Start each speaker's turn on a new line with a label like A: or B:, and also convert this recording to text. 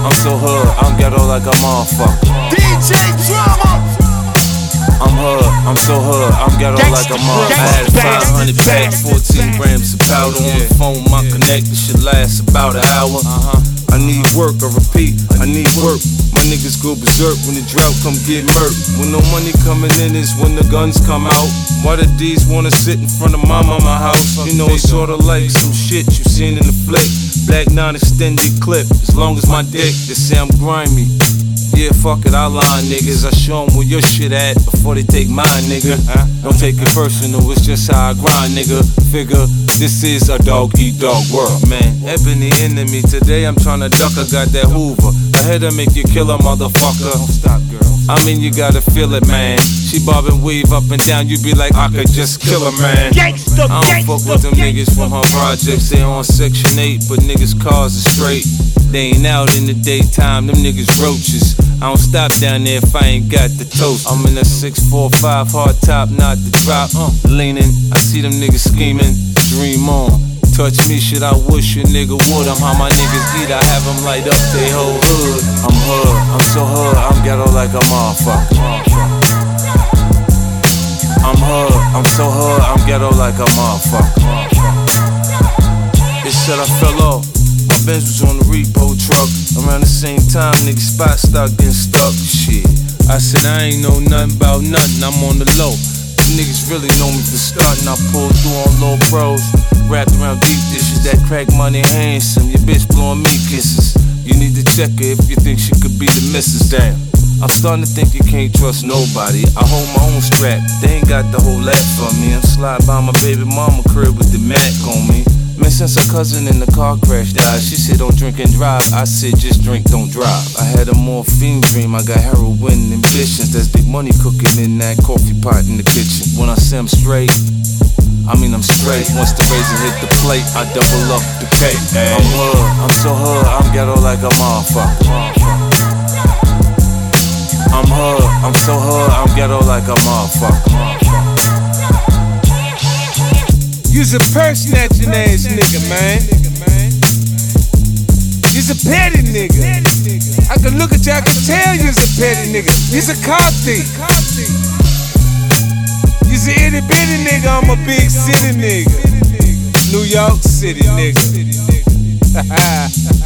A: I'm so hood, I'm ghetto like a motherfucker.
B: DJ Drama.
A: I'm hood, I'm so hood, I'm ghetto like a motherfucker. I had 500 packs, 14 grams of powder on the phone. My connector should last about an hour. I need work, I repeat, I need work. My niggas go berserk when the drought come get murked. When no money coming in is when the guns come out. Why the D's wanna sit in front of my house? You know it's sorta like some shit you seen in the flick. Black non-extended clip, as long as my dick, they say I'm grimy. Yeah, fuck it, I lie, niggas. I show them where your shit at before they take mine, nigga. Don't take it personal, it's just how I grind, nigga. Figure, this is a dog-eat-dog world, man. Ebony enemy, today I'm tryna duck, I got that Hoover. Ahead to make you kill a motherfucker. Don't stop, girl. I mean, you gotta feel it, man. She bob and weave up and down, you be like, I could just kill her, man. I don't fuck with them niggas from her projects. They on Section 8, but niggas' cars are straight. They ain't out in the daytime, them niggas roaches. I don't stop down there if I ain't got the toast. I'm in a 645 hard top, not the drop. Leaning, I see them niggas scheming. Dream on. Touch me, shit, I wish a nigga would. I'm how my niggas eat, I have them light up they whole hood. I'm hood, I'm so hood, I'm ghetto like a motherfucker. I'm hood, I'm so hood, I'm ghetto like a motherfucker. It said I fell off. My Benz was on the repo truck. Around the same time, niggas spot stock getting stuck. Shit, I said I ain't know nothing about nothing, I'm on the low. Niggas really know me for starting. I pulled through on low pros, wrapped around deep dishes. That crack money handsome, your bitch blowing me kisses. You need to check her if you think she could be the missus. Damn, I'm starting to think you can't trust nobody. I hold my own strap, they ain't got the whole lot for me. I'm sliding by my baby mama crib with the Mac on me. Man, since her cousin in the car crash died, she said don't drink and drive. I said just drink, don't drive. I had a morphine dream, I got heroin ambitions. There's big money cooking in that coffee pot in the kitchen. When I say I'm straight, I mean I'm straight. Once the razor hit the plate, I double up the cake. I'm hood, I'm so hood, I'm ghetto like a motherfucker. I'm hood, I'm so hood, I'm ghetto like a motherfucker. You's a purse snatching ass nigga, man. You's a petty nigga. I can look at you, I can tell you's a petty nigga. You's a car thief. You's a itty bitty nigga, I'm a big city nigga. New York City nigga.